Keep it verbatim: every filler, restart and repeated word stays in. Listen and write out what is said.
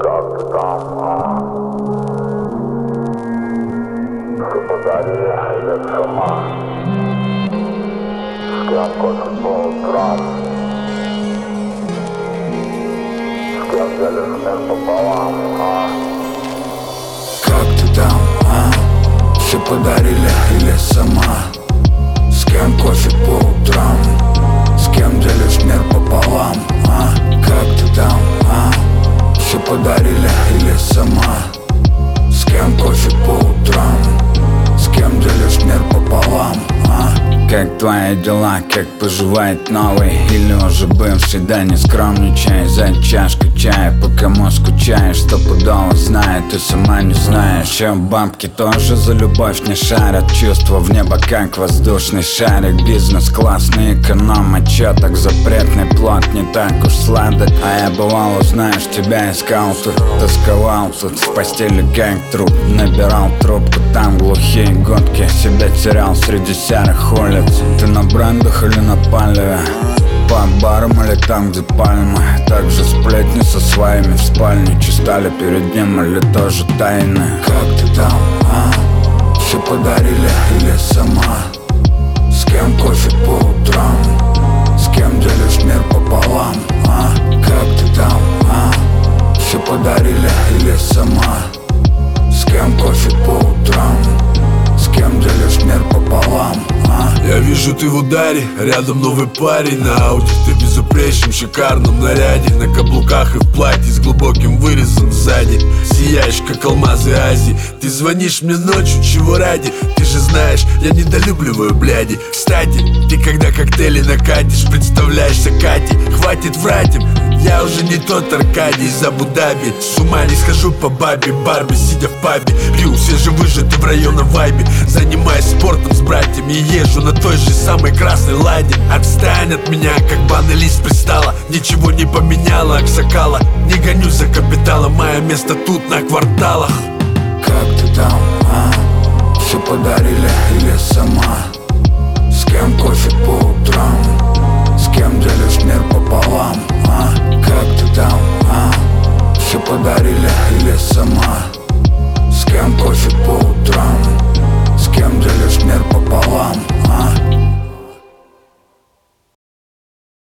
Как ты там, а? Все подарили или сама? С кем кофе по утрам? С кем делишь мир пополам, а? Как ты там, а? Все подарили или сама? С кем кофе по утрам? С кем делишь мир пополам, а? Как ты там, а? Все подарили или сама? С кем кофе по утрам? С кем делишь мир пополам, а? Как твои дела, как поживает новый или уже бывший? Да не скромничай за чашкой чая, по кому скучаешь, стопудово знает, ты сама не знаешь. Че бабки тоже за любовь не шарят, чувства в небо как воздушный шарик. Бизнес классный, эконом, а чё так запретный плод не так уж сладок. А я бывало, знаешь, тебя искал тут, тосковал тут в постели как труп. Набирал трубку, там глухие гудки, себя терял среди серых улиц. Ты на брендах или на палеве? Под баром или там, где пальмы? Также сплетни со своими в спальне читали перед ним или тоже тайны? Как ты там, а? Все подарили или сама? С кем кофе по утрам? С кем делишь мир пополам, а? Как ты там, а? Все подарили или сама? С кем кофе по утрам? С кем делишь мир пополам, а? Я вижу, ты в ударе, рядом новый парень на ауди. Ты в безупречном, шикарном наряде, на каблуках и в платье с глубоким вырезом сзади. Сияешь, как алмазы Азии. Ты звонишь мне ночью, чего ради? Ты же знаешь, я недолюбливаю бляди. Кстати, ты когда коктейли накатишь, представляешься Катей. Хватит врать им, я уже не тот Аркадий из Абу-Даби. С ума не схожу по бабе, Барби, сидя в пабе. Пью свежевыжатый в районном вайбе. Занимаюсь спортом с братьями и езжу на той же самой красной ладе. Отстань от меня, как банный лист пристала. Ничего не поменяла, Аксакала. Не гонюсь за капиталом, мое место тут на кварталах. Как ты там, а? Все подарили или сама? С кем кофе по утрам? С кем делишь мир пополам, а? Как ты там, а? Все подарили или сама?